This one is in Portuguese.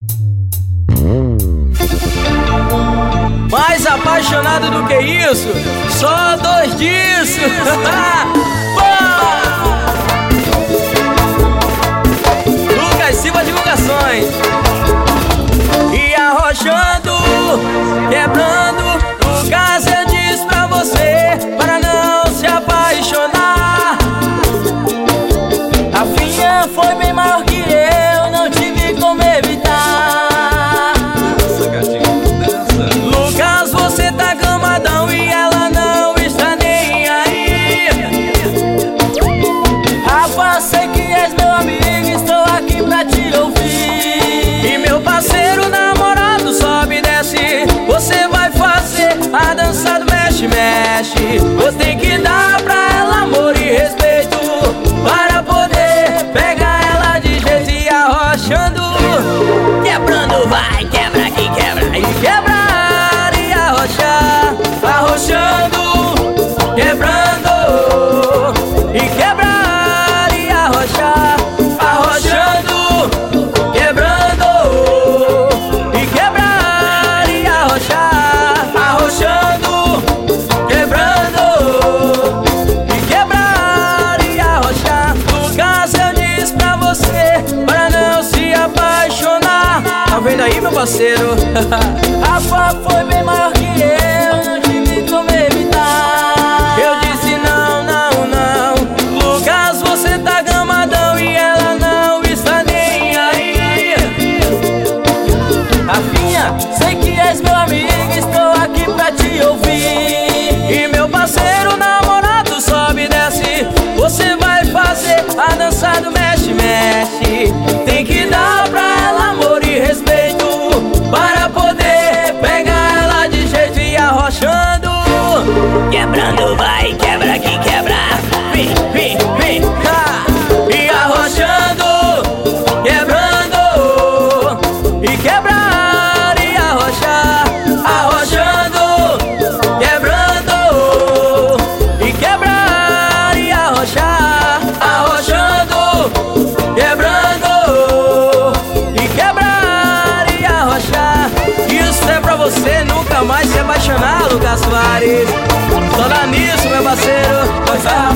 Mais apaixonado do que isso, só dois disso. Lucas Silva Divulgações. E arrochando, quebrando, Lucas, eu disse pra você para não se apaixonar. A Finha foi bem maior que eu, não tive como evitar. Lucas, você tá camadão e ela não está nem aí. Rafa, sei que és meu amigo, estou aqui pra te ouvir. E meu parceiro namorado sobe e desce, você vai fazer a dança do mexe-mexe. Você tem que dar pra ela amor e respeito para poder pegar ela de jeito. E arrochando, quebrando, vai, quebra aqui, quebra e quebrar e arrochar. Arrochando, quebrando e quebrar e arrochar. Arrochando, quebrando e quebrar e arrochar. Arrochando, quebrando e quebrar e arrochar. Lucas, eu disse pra você para não se apaixonar. Tá vendo aí, meu parceiro? Rafa foi bem maior que eu, não tive como evitar. Eu disse não, não, não. Lucas, você tá gamadão e ela não está nem aí. Rafinha, sei que és meu amigo, estou aqui pra te ouvir. E meu parceiro namorado sobe e desce, você vai fazer a dança do mexe-mexe. Tem que dar pra ela amor e respeito para poder pegar ela de jeito. E arrochando, quebrando, vai, quebra aqui, quebra. Vem, vem, vem, ha. E arrochando, quebrando e quebrar e arrochar. Arrochando, quebrando e quebrar e arrochar. Arrochando, quebrando e quebrar e arrochar. Isso é pra você nunca mais se apaixonar, Lucas Soares. Só dá nisso, meu parceiro.